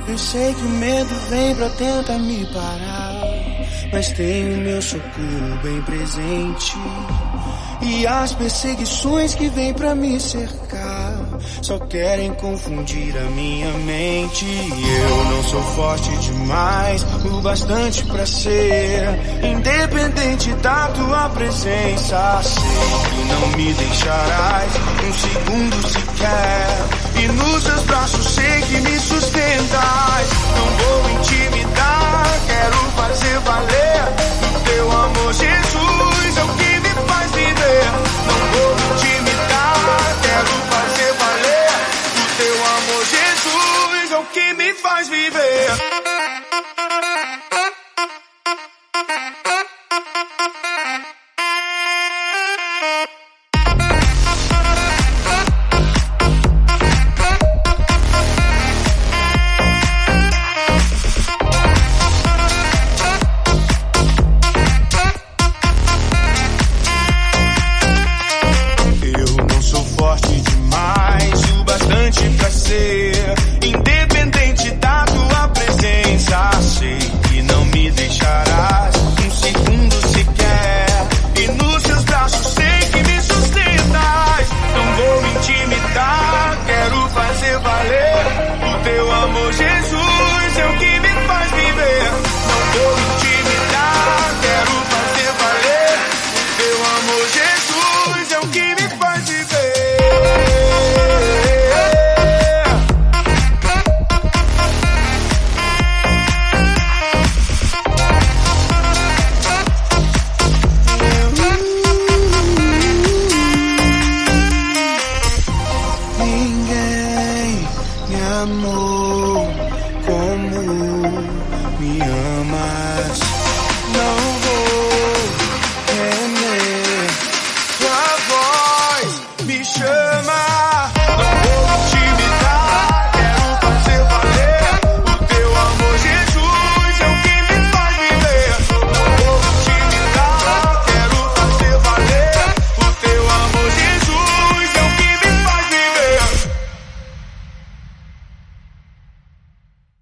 Eu sei que o medo vem pra tentar me parar, mas tenho meu socorro bem presente. E as perseguições que vêm pra me cercar só querem confundir a minha mente. Eu não sou forte demais, o bastante pra ser independente da tua presença. Sei que não me deixarás um segundo sequer, e nos teus braços sei que me sustentas. Não vou intimidar, quero fazer valer. O teu amor, Jesus, é o que me faz viver. Não vou intimidar, quero fazer valer. O teu amor, Jesus, é o que me faz viver. Independente da tua presença, sei que não me deixarás um segundo sequer, e nos teus braços sei que me sustentas. Não vou intimidar, quero fazer valer. O teu amor, Jesus, é o que me faz viver. Não vou intimidar, quero fazer valer. O teu amor, Jesus, é o que me faz viver. Amor, como me amas, não